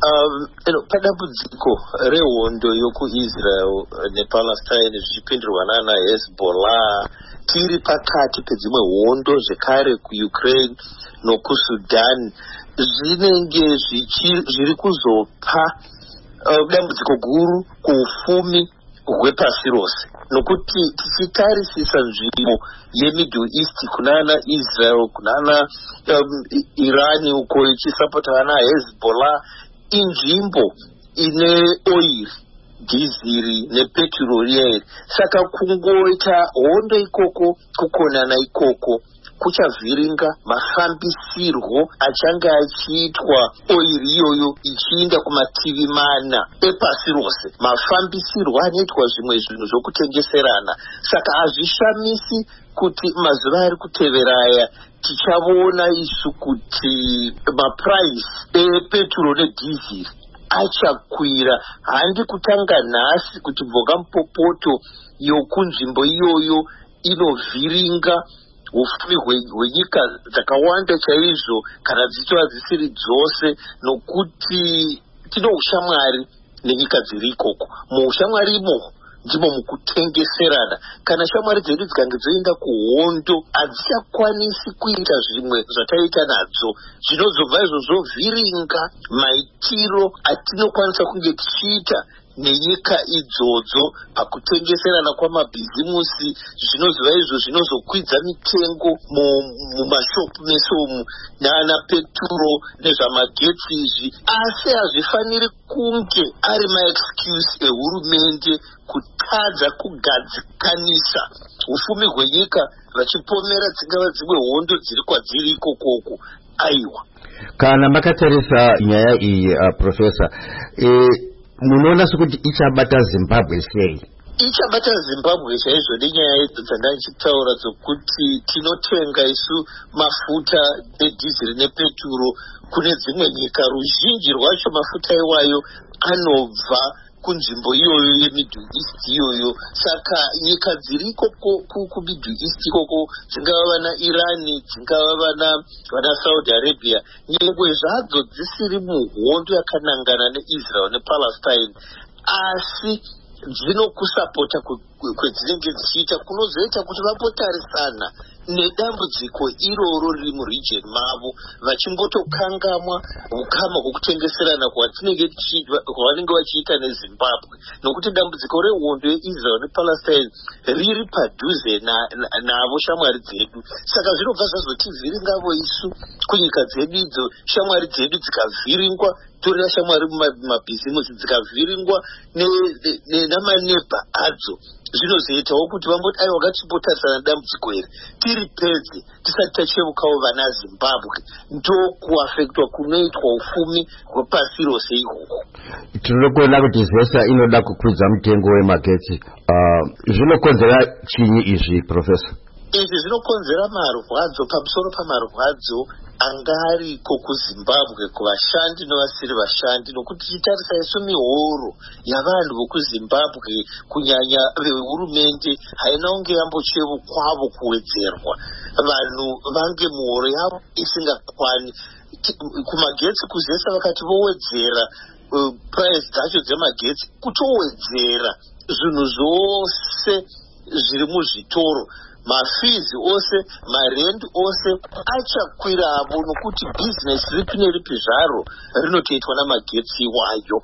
Padambudziko rehondo yokuIsrael nePalestine zvichipindirwa nana Hezbollah, tiri pakati pedzimwe hondo zvekare kuUkraine nokuSudan, zvinenge zviri kuzopa dambudziko guru kuufumi hwepasi rose, nokuti tichitarisisa nzvimbo yeMiddle East kunana Israel, kunana Irani uko ichisapota vana Hezbollah, inzvimbo ine oil, dhiziri nepetroli. Saka kungoita hondo ikoko, kukonana ikoko, kuchavhiringa mafambisirwo achange achiitwa oiri iyoyo ichiinda kumativi mana epasi rose. Mafambisirwo anoitwa zvimwe zvinhu zvokutengeserana. Saka hazvishamisi kuti mazuva ari kutevera aya tichavoona isu kuti mapuraisi epetrol nedhiziri achakwira. Handi kutanga nhasi kuti mboga mupopoto yokunzvimbo iyoyo inovhiringa ufumi hwenyika dzakawanda chaizvo, kana dzichitova dzisiri dzose, nokuti tino ushamwari nenyika dziri ikoko. Muushamwari imomo ndimo mukutengeserana. Kana shamwari dzedu dzikange dzoenda kuhondo, hadzichakwanisi kuita zvimwe zvataita nadzo, zvinozobva izvo zvovhiringa maitiro atinokwanisa kunge tichiita nenyika idzodzo pakutengeserana kwamabhizimusi. Zvinozova izvo zvinozokwidza mitengo mumashopu mesomu nana peturo nezvamagetsi izvi. Asi hazvifaniri kunge ari maexcuse ehurumende kutadza kugadzikanisa ufumi hwenyika vachipomera dzingava dzimwe hondo dziri kwadziri ikokoko. Aiwa, kana makatarisa nyaya iyi Profesa, munoona sekuti ichabata Zimbabwe sei? Ichabata Zimbabwe chaizvo nenyaya idzo dzandachitaura dzokuti tinotenga isu mafuta edhiziri nepeturo kune dzimwe nyika. Ruzhinji rwacho mafuta iwayo anobva kunzvimbo iyoyo yeMiddle East iyoyo. Saka nyika dziri ikoko kuMiddle East ikoko, dzingava vana Irani, dzingava vana Saudi Arabia, nyangwe zvadzo dzisiri muhondo yakanangana neIsrael nePalestine, asi dzinokusapota kwedzinenge dzichiita kunozoita kuti vapotarisana nedambudziko iroro riri muregion mavo, vachimbotokangamwa ukama hwekutengeserana kwavanenge vachiita neZimbabwe, nokuti dambudziko rehondo yeIsrael nePalestine riri padhuze navo shamwari dzedu. Saka zvinobva zvazotivhiringavo isu kunyika dzedu idzo, shamwari dzedu dzikavhiringwa, torera shamwari mumabhizimusi dzikavhiringwa namanebha adzo, zvinozoitawo kuti vamboti aiwa ngatichipotarisana dambudziko iri tiri pedzi tisati tachevukawo vana Zimbabwe. Ndokuafektwa kunoitwa ufumi hwepasi rose ihwohwo. Tinokuona kuti ZESA inoda kukwidza mutengo wemagetsi. Zvinokonzera chinyi izvi, Profesa? Izvi zvinokonzera marwadzo pamusoro pamarwadzo angariko kuZimbabwe kuvashandi nevasiri vashandi, nokuti tichitarisa isu mihoro yavanhu vokuZimbabwe kunyanya vehurumende haina kunge yambochevukwavo kuwedzerwa. Vanhu vange mihoro yavo isingakwani. Kumagetsi kuZESA vakati vowedzera price dzacho dzemagetsi, kutowedzera zvinhu zvose zviri muzvitoro, mafizi ose, marendi ose achakwiravo, nokuti bhizinesi ripi neripi zvaro rinotoitwa namagetsi iwayo.